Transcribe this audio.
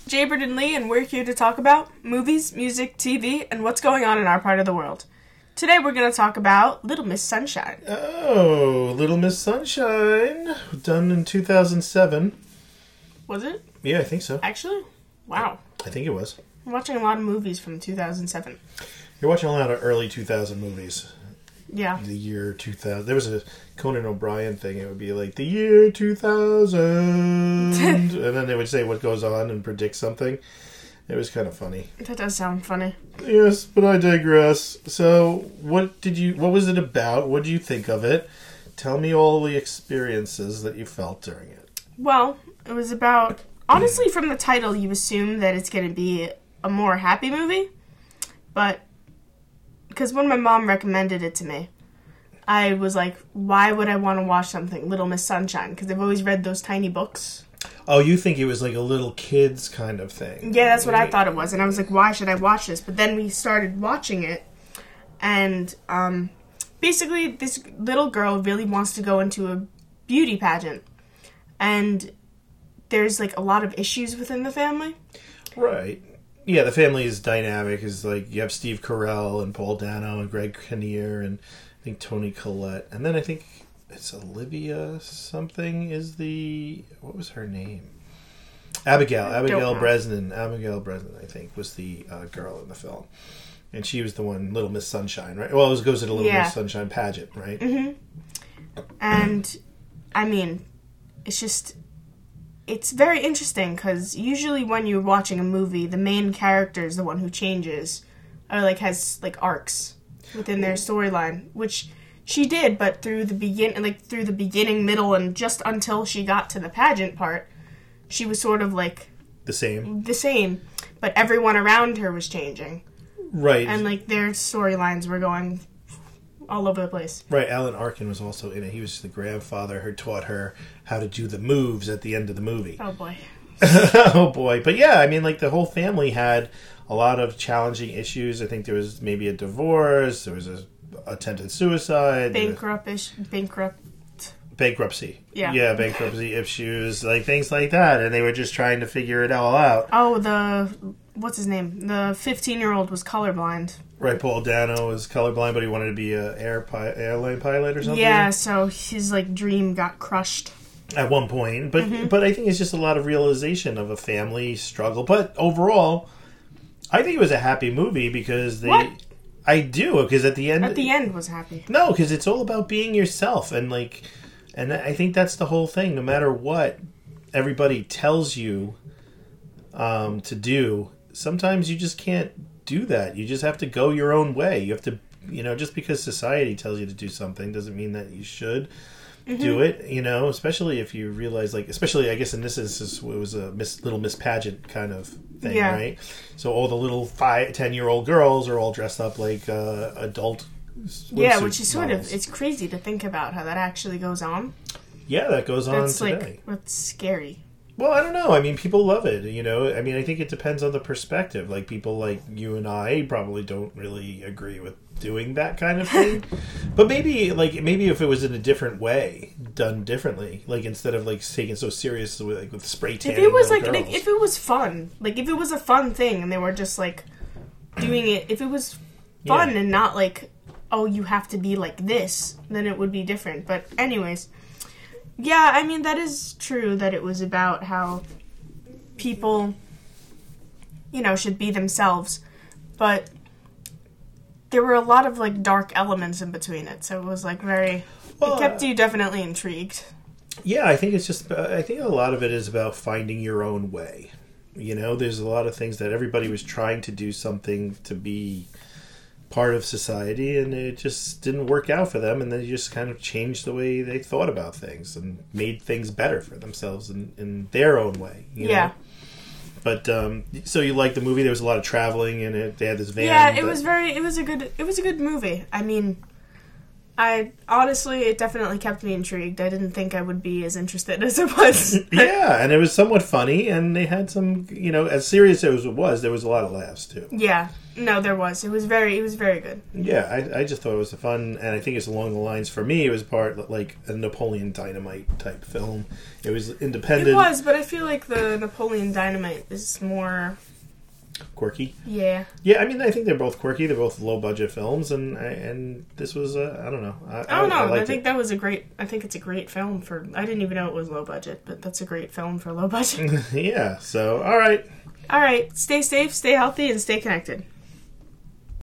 Jaybird and Lee, and we're here to talk about movies, music, TV, and what's going on in our part of the world. Today we're going to talk about Little Miss Sunshine. Oh, Little Miss Sunshine, done in 2007. Was it? Yeah, I think so. Actually? Wow. I think it was. I'm watching a lot of movies from 2007. You're watching a lot of early 2000 movies. Yeah. The year 2000. There was a Conan O'Brien thing. It would be like, the year 2000. And then they would say what goes on and predict something. It was kind of funny. That does sound funny. Yes, but I digress. So, what was it about? What did you think of it? Tell me all the experiences that you felt during it. Well, it was about... Honestly, from the title, you assume that it's going to be a more happy movie. But... Because when my mom recommended it to me, I was like, why would I want to watch something Little Miss Sunshine? Because I've always read those tiny books. Oh, you think it was like a little kids kind of thing. Yeah, that's what I thought it was. And I was like, why should I watch this? But then we started watching it. And basically, this little girl really wants to go into a beauty pageant. And there's like a lot of issues within the family. Right. Yeah, the family is dynamic. Is like you have Steve Carell and Paul Dano and Greg Kinnear and I think Toni Collette. And then I think it's Olivia something is the... What was her name? Abigail Breslin. Abigail Breslin, I think, was the girl in the film. And she was the one, Little Miss Sunshine, right? Well, it goes to the Little Miss Sunshine pageant, right? Mm-hmm. And, I mean, it's just... It's very interesting, because usually when you're watching a movie, the main character is the one who changes, or, like, has, like, arcs within their storyline, which... She did, but through the beginning, middle, and just until she got to the pageant part, she was sort of like the same. But everyone around her was changing, right? And like their storylines were going all over the place. Right. Alan Arkin was also in it. He was the grandfather who taught her how to do the moves at the end of the movie. Oh boy. Oh boy. But yeah, I mean, like the whole family had a lot of challenging issues. I think there was maybe a divorce. There was a attempted suicide, bankruptcy, bankruptcy issues, like things like that, and they were just trying to figure it all out. Oh, what's his name? The 15-year-old was colorblind. Right, Paul Dano was colorblind, but he wanted to be an airline pilot or something. Yeah, so his like dream got crushed at one point. But but I think it's just a lot of realization of a family struggle. But overall, I think it was a happy movie because they. What? I do, because at the end was happy. No, because it's all about being yourself, and I think that's the whole thing. No matter what everybody tells you to do, sometimes you just can't do that. You just have to go your own way. You have to, just because society tells you to do something doesn't mean that you should do it. Especially if you realize, especially I guess in this instance, it was a Little Miss Pageant kind of thing, right? So all the little 10-year-old girls are all dressed up like adult swimsuit which is sort of, it's crazy to think about how that actually goes on. Yeah, that goes on today. It's scary. Well, I don't know. I mean, people love it, I mean, I think it depends on the perspective. Like, people like you and I probably don't really agree with doing that kind of thing. But maybe if it was in a different way, done differently, like instead of taking so serious with spray tanning. If it was if it was fun, if it was a fun thing and they were just doing it, if it was fun and not oh, you have to be like this, then it would be different. But anyways, yeah, I mean, that is true that it was about how people, should be themselves, but there were a lot of dark elements in between it, so it was it kept you definitely intrigued. Yeah, I think I think a lot of it is about finding your own way. There's a lot of things that everybody was trying to do something to be part of society, and it just didn't work out for them, and then you just kind of changed the way they thought about things and made things better for themselves in their own way. You know? But so you liked the movie? There was a lot of traveling in it. They had this van. Yeah, it was a good movie. I mean, Honestly, it definitely kept me intrigued. I didn't think I would be as interested as it was. Yeah, and it was somewhat funny, and they had some, as serious as it was, there was a lot of laughs too. Yeah, no, there was. It was very good. Yeah, I just thought it was fun, and I think it's along the lines, for me, it was part like a Napoleon Dynamite type film. It was independent. It was, but I feel like the Napoleon Dynamite is more quirky. Yeah. Yeah, I mean, I think they're both quirky. They're both low budget films, and this was I don't know. I don't know. I think that was a great. I think it's a great film for. I didn't even know it was low budget, but that's a great film for low budget. Yeah. So, all right. All right. Stay safe, stay healthy, and stay connected.